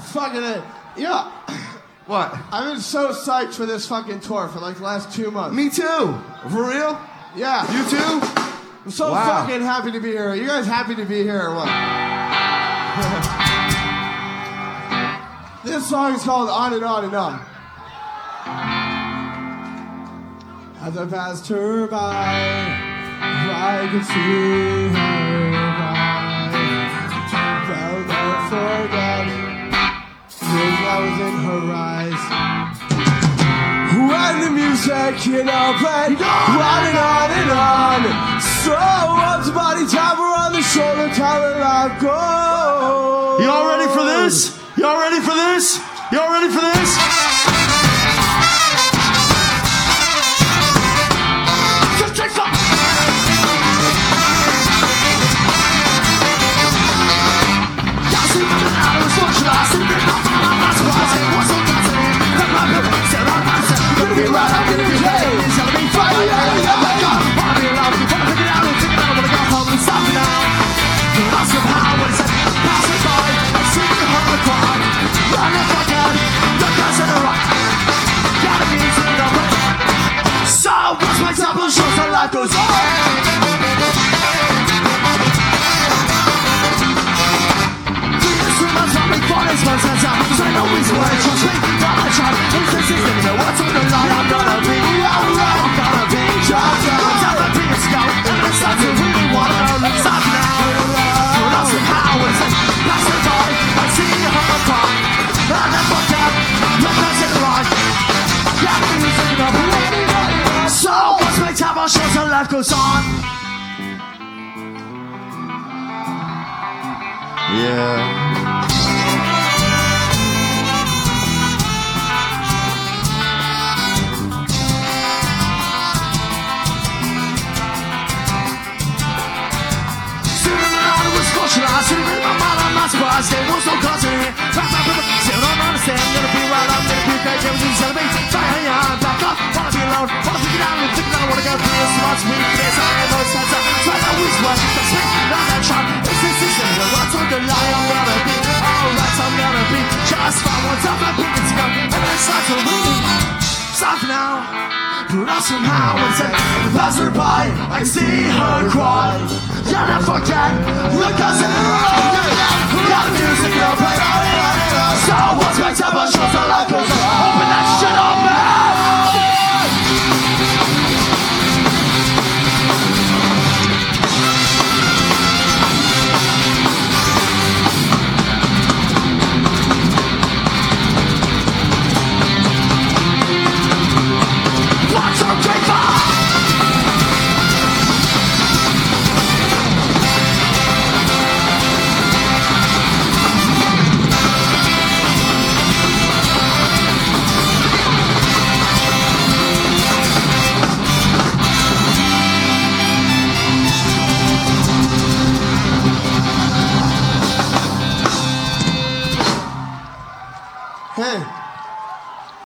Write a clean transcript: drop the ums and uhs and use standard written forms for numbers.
Fucking it. Yeah. What? I've been so psyched for this fucking tour for like the last 2 months. Me too. For real? Yeah. You too? I'm so fucking happy to be here. Are you guys happy to be here or what? This song is called On and On and On. As I passed her by, I could see her by. Felt not forgotten, because I was in her eyes. When the music, played on and on. So once body tap her on the shoulder, tell her life goes. Y'all ready for this? Y'all ready for this? Y'all ready for this? Life goes on. Life goes on. Yeah. Sitting in my mind, I'm not surprised. There was no cause in it. Still don't understand. Gonna be right, I'm gonna be crazy. Everything's gonna be fine. Yeah, back up. Wanna be alone. Wanna figure it out. And think that I wanna go through this. Watch me. This I am. Those times I'm trying to always work. That's me. Not that sharp. It's this system. The words on the line. I'm gonna be alright. I'm gonna be just fine. Once I'm happy, it's gone. And then it starts to leave. Stop now. But I somehow and say, pass her by, I see her cry. Yeah, I forget, look us in the road. Got music, no play on it.